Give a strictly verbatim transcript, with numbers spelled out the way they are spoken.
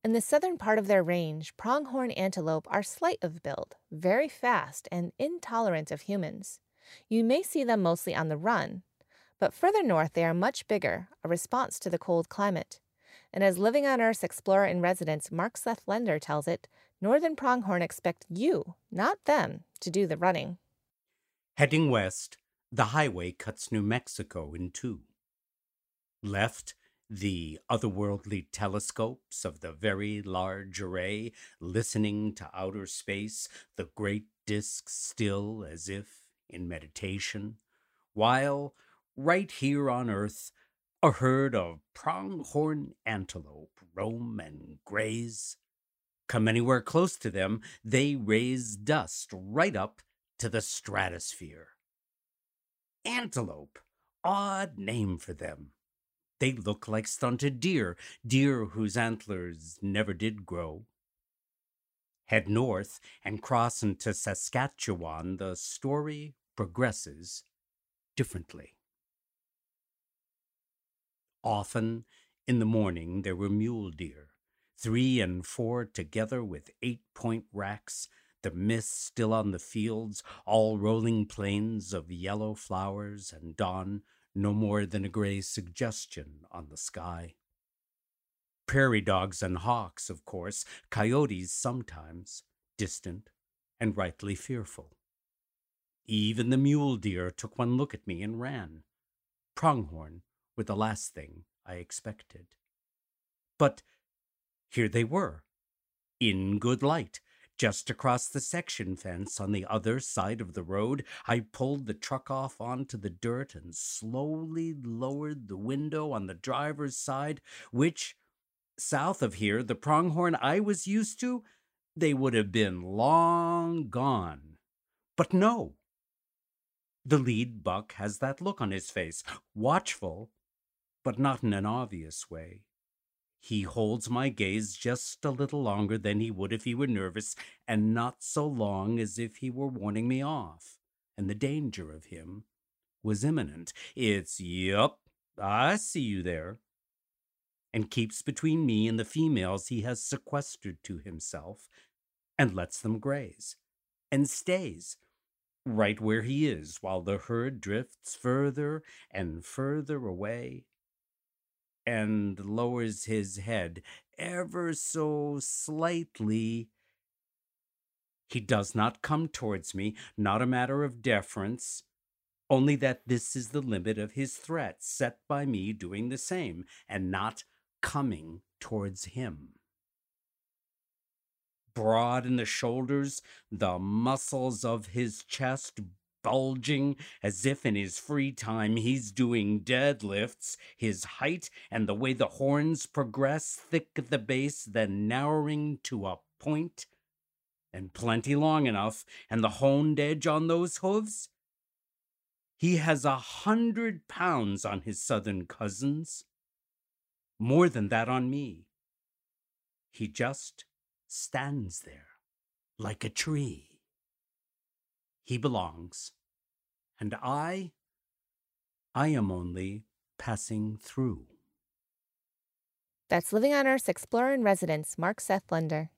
In the southern part of their range, pronghorn antelope are slight of build, very fast, and intolerant of humans. You may see them mostly on the run, but further north they are much bigger, a response to the cold climate. And as Living on Earth's explorer in residence Mark Seth Lender tells it, northern pronghorn expect you, not them, to do the running. Heading west, the highway cuts New Mexico in two. Left, the otherworldly telescopes of the Very Large Array listening to outer space, the great disks still as if in meditation, while right here on Earth, a herd of pronghorn antelope roam and graze. Come anywhere close to them, they raise dust right up to the stratosphere. Antelope, odd name for them. They look like stunted deer, deer whose antlers never did grow. Head north and cross into Saskatchewan, the story progresses differently. Often in the morning there were mule deer, three and four together with eight-point racks, the mist still on the fields, all rolling plains of yellow flowers, and dawn no more than a gray suggestion on the sky. Prairie dogs and hawks, of course, coyotes sometimes, distant and rightly fearful. Even the mule deer took one look at me and ran. Pronghorn were the last thing I expected. But here they were, in good light, just across the section fence on the other side of the road. I pulled the truck off onto the dirt and slowly lowered the window on the driver's side, which, south of here, the pronghorn I was used to, they would have been long gone. But no. The lead buck has that look on his face, watchful, but not in an obvious way. He holds my gaze just a little longer than he would if he were nervous, and not so long as if he were warning me off, and the danger of him was imminent. It's, yup, I see you there, and keeps between me and the females he has sequestered to himself, and lets them graze, and stays right where he is while the herd drifts further and further away, and lowers his head ever so slightly. He does not come towards me, not a matter of deference, only that this is the limit of his threat, set by me doing the same, and not coming towards him. Broad in the shoulders, the muscles of his chest bulging as if in his free time he's doing deadlifts, his height and the way the horns progress, thick at the base, then narrowing to a point, and plenty long enough, and the honed edge on those hooves. He has a hundred pounds on his southern cousins, more than that on me. He just stands there like a tree. He belongs, and I, I am only passing through. That's Living on Earth's explorer in residence Mark Seth Lender.